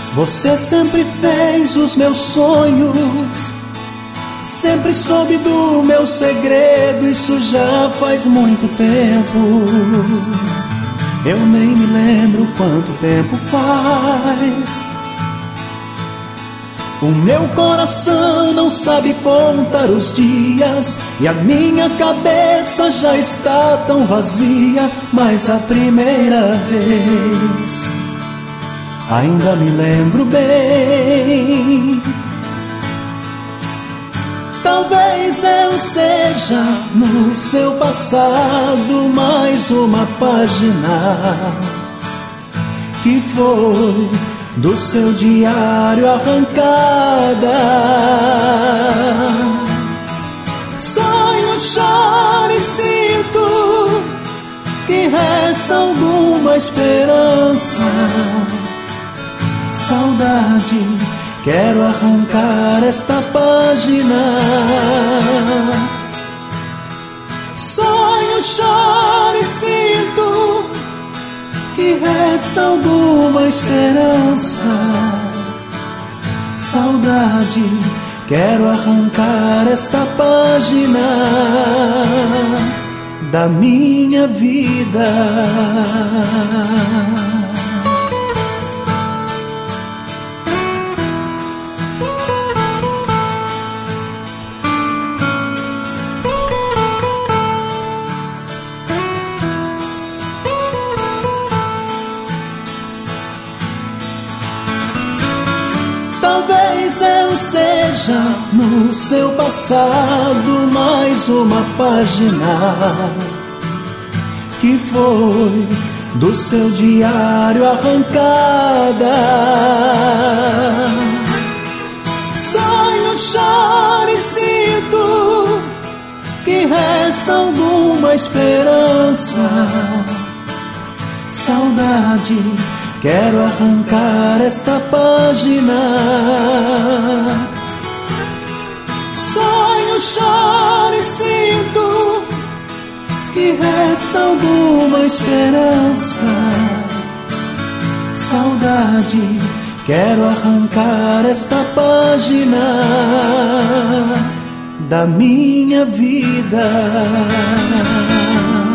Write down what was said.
Você sempre fez os meus sonhos, sempre soube do meu segredo. Isso já faz muito tempo. Eu nem me lembro quanto tempo faz. O meu coração não sabe contar os dias, e a minha cabeça já está tão vazia. Mas a primeira vez ainda me lembro bem. Talvez eu seja no seu passado mais uma página que foi do seu diário arrancada. Sonho, choro e sinto que resta alguma esperança. Saudade, quero arrancar esta página. Sonho, choro e sinto que resta alguma esperança. Saudade, quero arrancar esta página da minha vida. Talvez eu seja no seu passado mais uma página que foi do seu diário arrancada. Sonho, choro e sinto que resta alguma esperança. Saudade, quero arrancar esta página. Sonho, choro e sinto que resta alguma esperança. Saudade, quero arrancar esta página da minha vida.